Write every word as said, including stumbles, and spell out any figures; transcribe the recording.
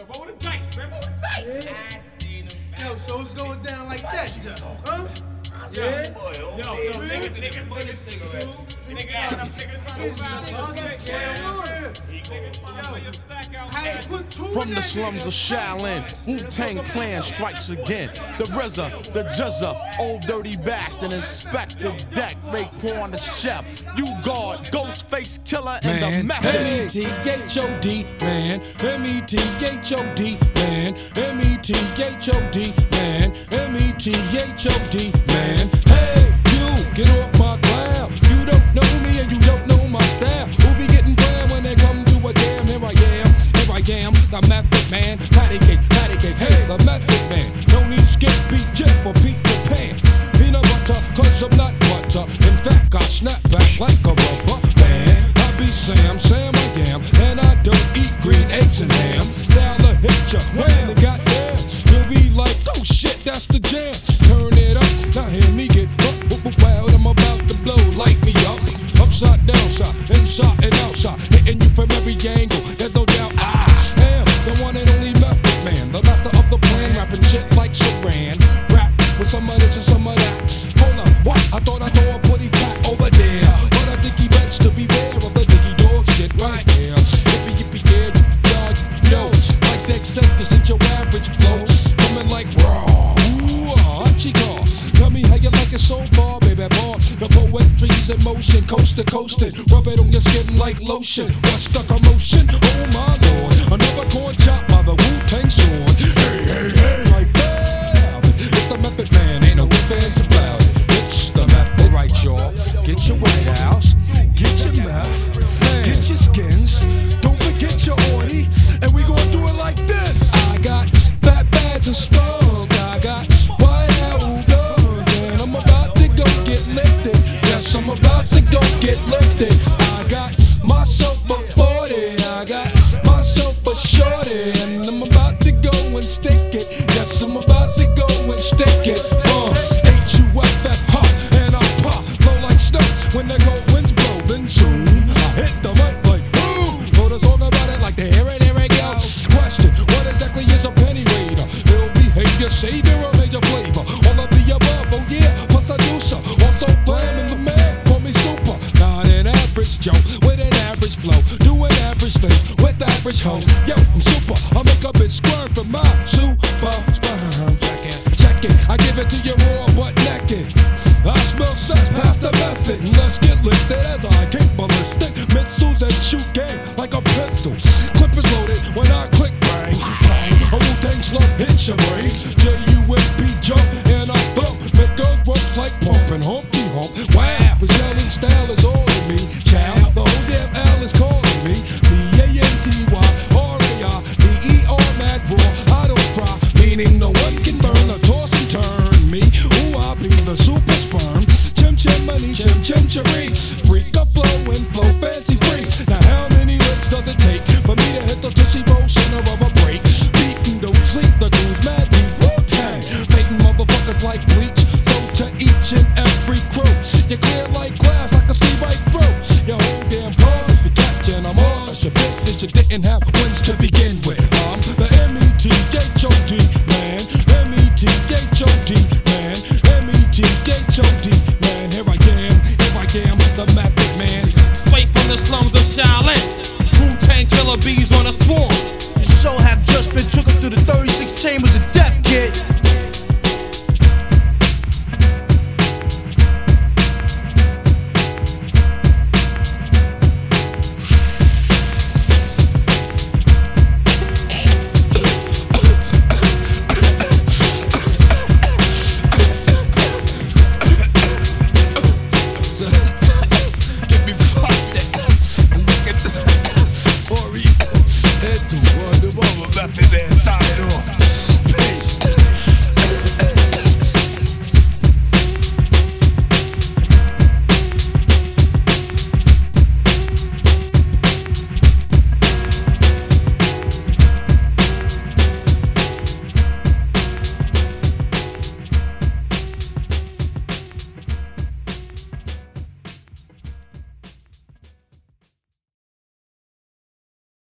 Yo, roll the dice, man. Roll the dice. Yeah. Yo, so it's going down like that, huh? Yo, Yeah. yo, yo, niggas, niggas, niggas, niggas, niggas, niggas trying to foul From the slums of Shaolin, Wu-Tang Clan strikes again. The R Z A, the Juzza, Old Dirty Bastard, Inspector Deck, Raekwon the Chef, U-Guard, Ghostface Killer, and man, the Method. M E T H O D, man, M E T H O D, man, M E T H O D, man, M E T H O D, man. Hey, you, get off my cloud. You don't know me and you don't know my style. Who be getting down when they come to a jam? Here I am, here I am, the Method Man. Patty cake, patty cake, hey, the Method Man. No need skip, beat, chip, or Peter Pan. Peanut butter, cause I'm not butter. In fact, I snap back like a rubber band. I be Sam, Sam I am, and I don't eat green eggs and ham. Now I hit ya, when they got there, you'll be like, oh shit, that's the jam. Turn it up, now hear me get up, up, up, wild. I'm about to blow, light me up. Upside, downside, inside and outside, hitting you from every angle. There's no doubt I am the one and only Method Man, the master of the plan, rapping shit like Saran. Rap with some of this and some of that. Hold on, what? I thought I saw a putty tat over there, but I think he bets to beware of the diggy dog shit right here. Yippee yippee yeah, yippee yo, like the accent isn't your average flow, coming like raw. Ooh, ah, chica, tell me how you like it so far, baby boy. The poetry's in motion, coast to coastin'. Rub it on your skin like lotion. What's the commotion? Oh my lord, another corn chop by the Wu-Tang sword. Hey, hey, hey, like that. It's the Method Man, ain't no ifs about it. It's the Method, right, y'all? Get your White House, get your meth, get your skins. Don't forget your orty, and we gon' do it like this. I got fat bags and skunk. I got White House guns, and I'm about to go get lifted. Yes, I'm about to go get lifted. I got myself a forty, I got myself a shorty, and I'm about to go and stick it. Yes, I'm about to go and stick it. Uh, H U F F hot, and I pop, blow like snow. When the cold winds blow, then zoom, I hit the mic like boom. Know the song about it like the here it, here it go. Question, what exactly is a penny raider? Ill behavior, savior, or major flavor? All of the above, oh yeah, plus I do so. Also flaming the man, call me super. Not an average Joe, with an average flow. Doing average things with average hoes. Yo, I'm super, I make a bitch squirm for my super sperm. Check it, check it, I give it to you raw but naked. I smell sex, pass the method. Let's get lifted as I kick ballistic missiles and shoot game like a pistol. Clip is loaded when I click bang, bang. A Wu-Tang slug hits your brain. J U M P jump and I thump. Make girls work like pumping Humpty Hump. Wow, the yelling style is all in me. Child, the whole damn L is calling me. B A N T Y R A I B E R mad raw. I don't cry, meaning no one can burn or toss and turn me. Ooh, I'll be the super sperm. Chim chim money, chim chim cherry. Freak the flow and flow fancy free. Now how many licks does it take for me to hit the Tootsie Roll center of a break? Beatin' don't sleep, the groove mad deep. Wu-Tang, painting motherfuckers like bleach. So to each and every crew, you clear like glass, I can see right through. Your whole damn pose be catching, I'm all your business. You didn't have wins to begin with. I'm the M E T H O D man, M E T H O D man, M E T H O D man. Here I am, here I am, the Method Man. Straight from the slums of Shaolin, Wu-Tang killer bees on a swarm. Your soul have just been trickled through the thirty-six chambers of death.